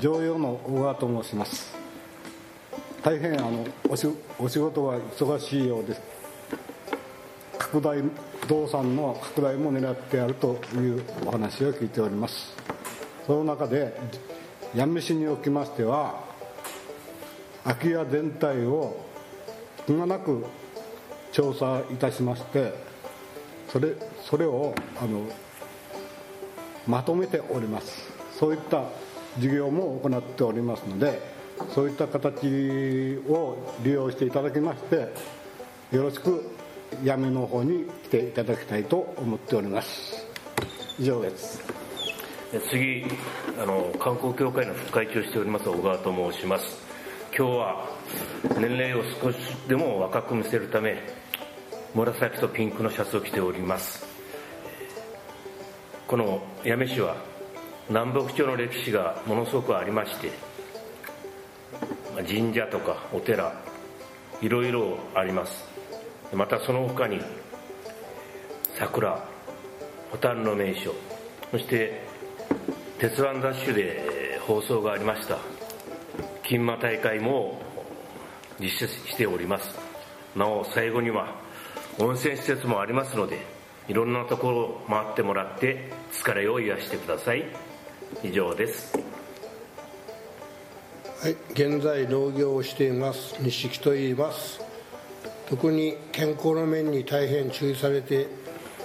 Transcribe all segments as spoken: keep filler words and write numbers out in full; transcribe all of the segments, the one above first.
常用の小川と申します。大変あのおし、お仕事が忙しいようです。拡大不動産の拡大も狙ってやるというお話を聞いております。その中で八女市におきましては、空き家全体をくまなく調査いたしまして、それそれをあのまとめております。そういった事業も行っておりますので、そういった形を利用していただきまして、よろしく八女の方に来ていただきたいと思っております。以上です。 次、あの観光協会の副会長をしております小川と申します。今日は年齢を少しでも若く見せるため、紫とピンクのシャツを着ております。この八女市は南北朝の歴史がものすごくありまして、神社とかお寺いろいろあります。またその他に桜、蛍の名所、そして鉄腕ダッシュで放送がありました金馬大会も実施しております。なお最後には温泉施設もありますので、いろんなところを回ってもらって疲れを癒してください。以上です。 はい、現在農業をしています西木と言います。特に健康の面に大変注意されて、えー、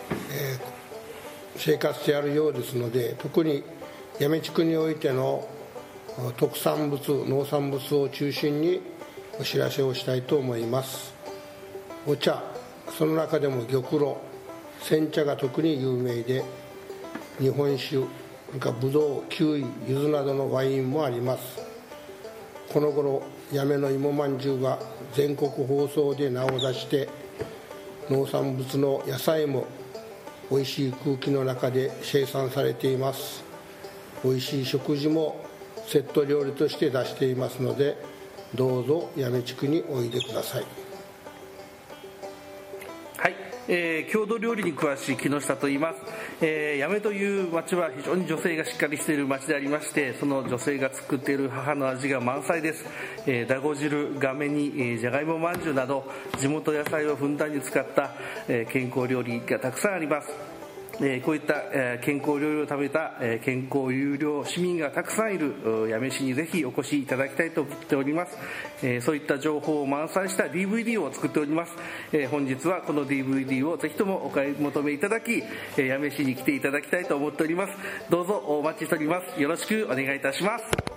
生活してあるようですので、特に八女地区においての特産物、農産物を中心にお知らせをしたいと思います。お茶、その中でも玉露、煎茶が特に有名で、日本酒、ぶどう、キウイ、柚子などのワインもあります。この頃、八女の芋まんじゅうが全国放送で名を出して、農産物の野菜もおいしい空気の中で生産されています。おいしい食事もセット料理として出していますので、どうぞ八女地区においでください。 はい、えー、郷土料理に詳しい木下と言います。えー、八女という町は非常に女性がしっかりしている町でありまして、その女性が作っている母の味が満載です。えー、だご汁、がめ煮、えー、じゃがいもまんじゅうなど地元野菜をふんだんに使った、えー、健康料理がたくさんあります。えー、こういった、えー、健康料理を食べた、えー、健康有料市民がたくさんいる八女市にぜひお越しいただきたいと思っております。えー、そういった情報を満載した ディーブイディー を作っております。えー、本日はこの ディーブイディー をぜひともお買い求めいただき、えー、八女市に来ていただきたいと思っております。どうぞお待ちしております。よろしくお願いいたします。